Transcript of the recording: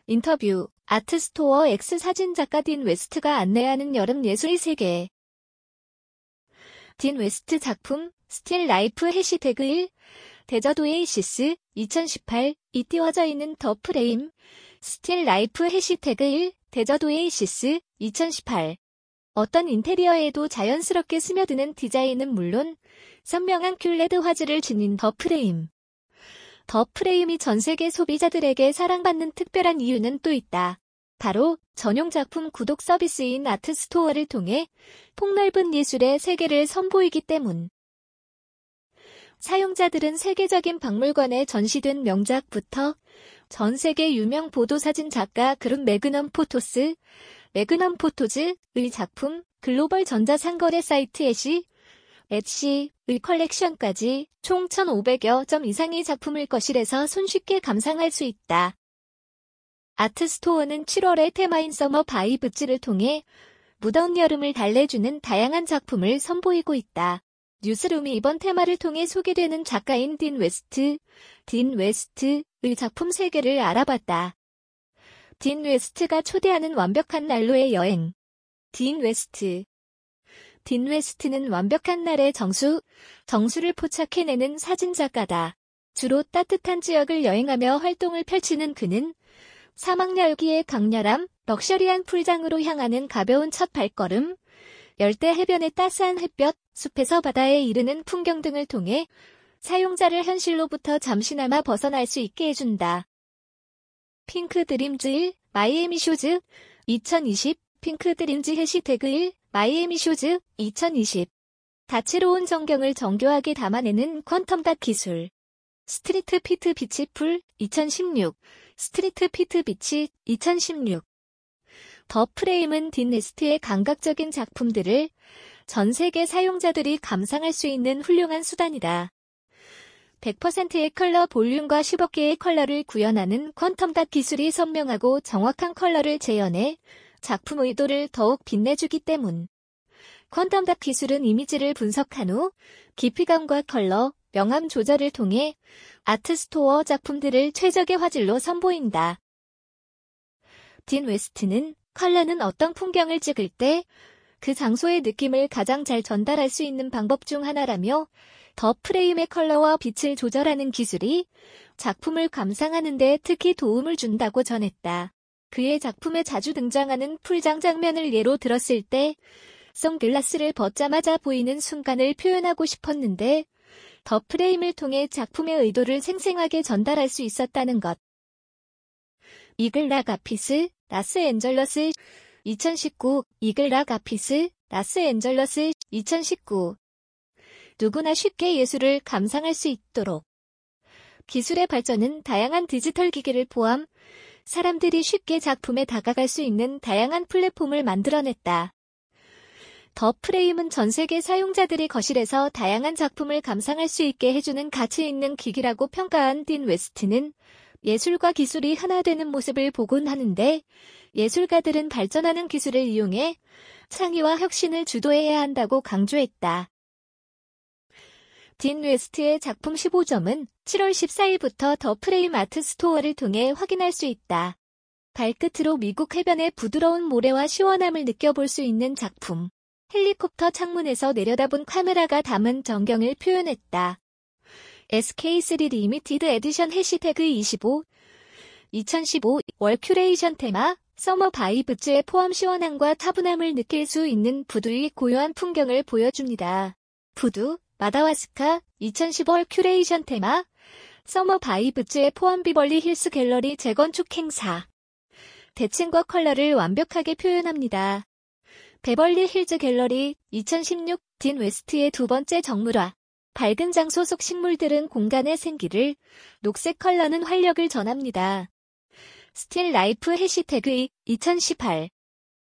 인터뷰, 아트스토어 X 사진작가 딘 웨스트가 안내하는 여름 예술의 세계. 딘 웨스트 작품, 스틸 라이프 해시태그 1, 데저트 오에이시스, 2018이 띄워져 있는 더 프레임, 스틸 라이프 해시태그 1, 데저트 오에이시스, 2018. 어떤 인테리어에도 자연스럽게 스며드는 디자인은 물론 선명한 큘레드 화질을 지닌 더 프레임. 더 프레임이 전 세계 소비자들에게 사랑받는 특별한 이유는 또 있다. 바로 전용 작품 구독 서비스인 아트스토어를 통해 폭넓은 예술의 세계를 선보이기 때문. 사용자들은 세계적인 박물관에 전시된 명작부터 전 세계 유명 보도사진 작가 그룹 매그넘 포토즈의 작품, 글로벌 전자상거래 사이트 엣시의 컬렉션까지 총 1,500여 점 이상의 작품을 거실에서 손쉽게 감상할 수 있다. 아트스토어는 7월의 테마인 서머 바이브즈를 통해 무더운 여름을 달래주는 다양한 작품을 선보이고 있다. 뉴스룸이 이번 테마를 통해 소개되는 작가인 딘 웨스트의 작품 세계를 알아봤다. 딘 웨스트가 초대하는 완벽한 난로의 여행. 딘 웨스트는 완벽한 날의 정수를 포착해내는 사진작가다. 주로 따뜻한 지역을 여행하며 활동을 펼치는 그는 사막 열기의 강렬함, 럭셔리한 풀장으로 향하는 가벼운 첫 발걸음, 열대 해변의 따스한 햇볕, 숲에서 바다에 이르는 풍경 등을 통해 사용자를 현실로부터 잠시나마 벗어날 수 있게 해준다. 핑크 드림즈 1, 마이애미 쇼즈, 2020, 핑크 드림즈 해시태그 1, 마이애미 쇼즈, 2020. 다채로운 전경을 정교하게 담아내는 퀀텀 기술. 스트리트 피트 비치 풀, 2016. 스트리트 피트 비치, 2016. 더 프레임은 딘 웨스트의 감각적인 작품들을 전 세계 사용자들이 감상할 수 있는 훌륭한 수단이다. 100%의 컬러 볼륨과 10억 개의 컬러를 구현하는 퀀텀 기술이 선명하고 정확한 컬러를 재현해 작품 의도를 더욱 빛내주기 때문. 퀀텀 기술은 이미지를 분석한 후 깊이감과 컬러, 명암 조절을 통해 아트스토어 작품들을 최적의 화질로 선보인다. 딘 웨스트는 컬러는 어떤 풍경을 찍을 때 그 장소의 느낌을 가장 잘 전달할 수 있는 방법 중 하나라며 더 프레임의 컬러와 빛을 조절하는 기술이 작품을 감상하는 데 특히 도움을 준다고 전했다. 그의 작품에 자주 등장하는 풀장 장면을 예로 들었을 때 선글라스를 벗자마자 보이는 순간을 표현하고 싶었는데 더 프레임을 통해 작품의 의도를 생생하게 전달할 수 있었다는 것. 이글락 아피스, 라스앤젤러스, 2019, 이글락 아피스, 라스앤젤러스, 2019. 누구나 쉽게 예술을 감상할 수 있도록. 기술의 발전은 다양한 디지털 기기를 포함 사람들이 쉽게 작품에 다가갈 수 있는 다양한 플랫폼을 만들어냈다. 더 프레임은 전 세계 사용자들이 거실에서 다양한 작품을 감상할 수 있게 해주는 가치 있는 기기라고 평가한 딘 웨스트는 예술과 기술이 하나 되는 모습을 보곤 하는데 예술가들은 발전하는 기술을 이용해 창의와 혁신을 주도해야 한다고 강조했다. 딘 웨스트의 작품 15점은 7월 14일부터 더 프레임 아트 스토어를 통해 확인할 수 있다. 발끝으로 미국 해변의 부드러운 모래와 시원함을 느껴볼 수 있는 작품. 헬리콥터 창문에서 내려다본 카메라가 담은 전경을 표현했다. SK3 리미티드 에디션 해시태그 2015 월 큐레이션 테마 서머 바이브즈의 포함 시원함과 차분함을 느낄 수 있는 부두의 고요한 풍경을 보여줍니다. 부두, 마다와스카, 2015월 큐레이션 테마 서머 바이브즈의 포함 비벌리 힐스 갤러리 재건축 행사. 대칭과 컬러를 완벽하게 표현합니다. 베벌리 힐즈 갤러리 2016 딘 웨스트의 두 번째 정물화. 밝은 장소 속 식물들은 공간의 생기를, 녹색 컬러는 활력을 전합니다. 스틸 라이프 해시태그 2018